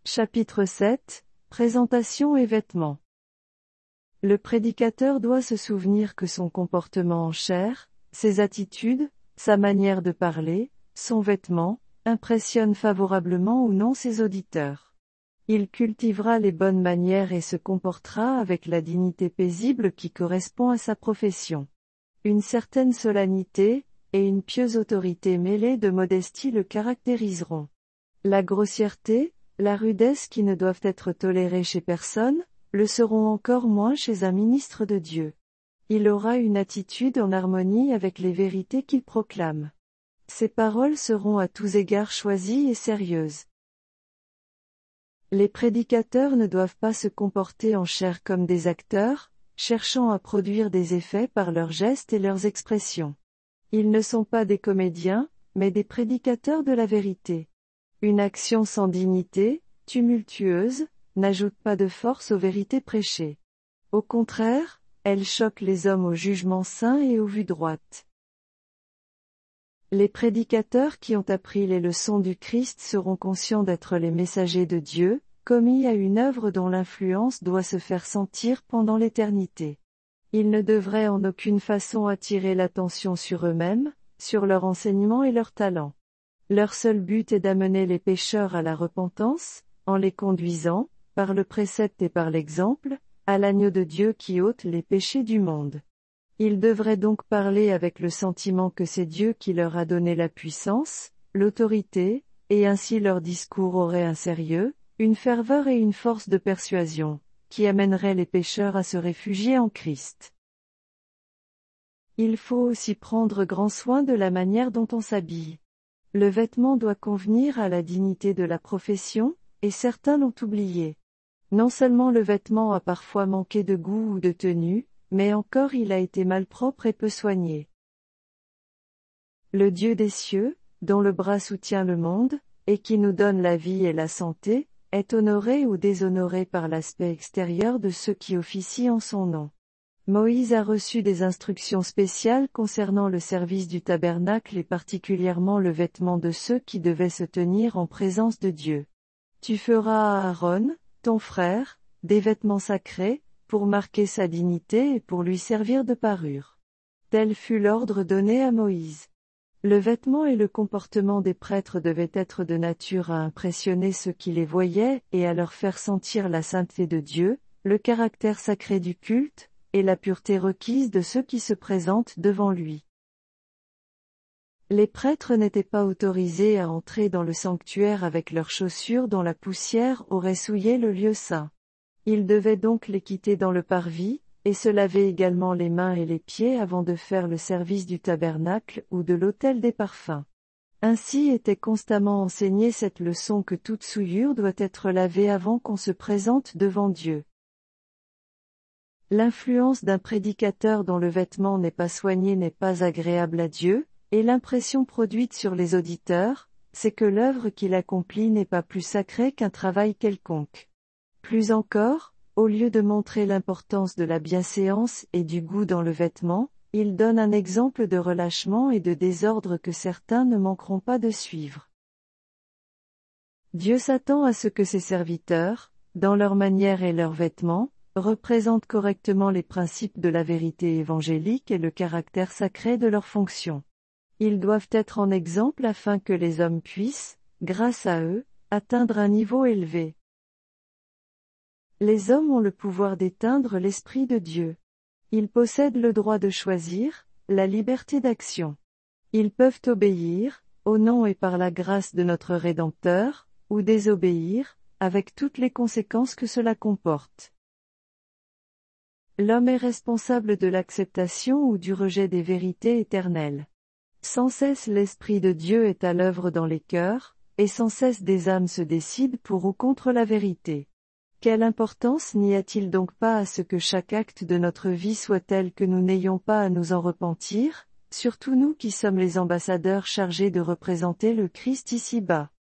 Chapitre 7, Présentation et vêtements. Le prédicateur doit se souvenir que son comportement en chair, ses attitudes, sa manière de parler, son vêtement, impressionnent favorablement ou non ses auditeurs. Il cultivera les bonnes manières et se comportera avec la dignité paisible qui correspond à sa profession. Une certaine solennité, et une pieuse autorité mêlée de modestie le caractériseront. La grossièreté, la rudesse qui ne doivent être tolérées chez personne, le seront encore moins chez un ministre de Dieu. Il aura une attitude en harmonie avec les vérités qu'il proclame. Ses paroles seront à tous égards choisies et sérieuses. Les prédicateurs ne doivent pas se comporter en chair comme des acteurs, cherchant à produire des effets par leurs gestes et leurs expressions. Ils ne sont pas des comédiens, mais des prédicateurs de la vérité. Une action sans dignité, tumultueuse, n'ajoute pas de force aux vérités prêchées. Au contraire, elle choque les hommes au jugement sain et aux vues droites. Les prédicateurs qui ont appris les leçons du Christ seront conscients d'être les messagers de Dieu, commis à une œuvre dont l'influence doit se faire sentir pendant l'éternité. Ils ne devraient en aucune façon attirer l'attention sur eux-mêmes, sur leur enseignement et leur talent. Leur seul but est d'amener les pécheurs à la repentance, en les conduisant, par le précepte et par l'exemple, à l'agneau de Dieu qui ôte les péchés du monde. Ils devraient donc parler avec le sentiment que c'est Dieu qui leur a donné la puissance, l'autorité, et ainsi leur discours aurait un sérieux, une ferveur et une force de persuasion, qui amèneraient les pécheurs à se réfugier en Christ. Il faut aussi prendre grand soin de la manière dont on s'habille. Le vêtement doit convenir à la dignité de la profession, et certains l'ont oublié. Non seulement le vêtement a parfois manqué de goût ou de tenue, mais encore il a été malpropre et peu soigné. Le Dieu des cieux, dont le bras soutient le monde, et qui nous donne la vie et la santé, est honoré ou déshonoré par l'aspect extérieur de ceux qui officient en son nom. Moïse a reçu des instructions spéciales concernant le service du tabernacle et particulièrement le vêtement de ceux qui devaient se tenir en présence de Dieu. Tu feras à Aaron, ton frère, des vêtements sacrés, pour marquer sa dignité et pour lui servir de parure. Tel fut l'ordre donné à Moïse. Le vêtement et le comportement des prêtres devaient être de nature à impressionner ceux qui les voyaient et à leur faire sentir la sainteté de Dieu, le caractère sacré du culte, et la pureté requise de ceux qui se présentent devant lui. Les prêtres n'étaient pas autorisés à entrer dans le sanctuaire avec leurs chaussures dont la poussière aurait souillé le lieu saint. Ils devaient donc les quitter dans le parvis, et se laver également les mains et les pieds avant de faire le service du tabernacle ou de l'autel des parfums. Ainsi était constamment enseignée cette leçon que toute souillure doit être lavée avant qu'on se présente devant Dieu. L'influence d'un prédicateur dont le vêtement n'est pas soigné n'est pas agréable à Dieu, et l'impression produite sur les auditeurs, c'est que l'œuvre qu'il accomplit n'est pas plus sacrée qu'un travail quelconque. Plus encore, au lieu de montrer l'importance de la bienséance et du goût dans le vêtement, il donne un exemple de relâchement et de désordre que certains ne manqueront pas de suivre. Dieu s'attend à ce que ses serviteurs, dans leur manière et leurs vêtements, représentent correctement les principes de la vérité évangélique et le caractère sacré de leur fonction. Ils doivent être en exemple afin que les hommes puissent, grâce à eux, atteindre un niveau élevé. Les hommes ont le pouvoir d'éteindre l'Esprit de Dieu. Ils possèdent le droit de choisir, la liberté d'action. Ils peuvent obéir, au nom et par la grâce de notre Rédempteur, ou désobéir, avec toutes les conséquences que cela comporte. L'homme est responsable de l'acceptation ou du rejet des vérités éternelles. Sans cesse l'Esprit de Dieu est à l'œuvre dans les cœurs, et sans cesse des âmes se décident pour ou contre la vérité. Quelle importance n'y a-t-il donc pas à ce que chaque acte de notre vie soit tel que nous n'ayons pas à nous en repentir, surtout nous qui sommes les ambassadeurs chargés de représenter le Christ ici-bas.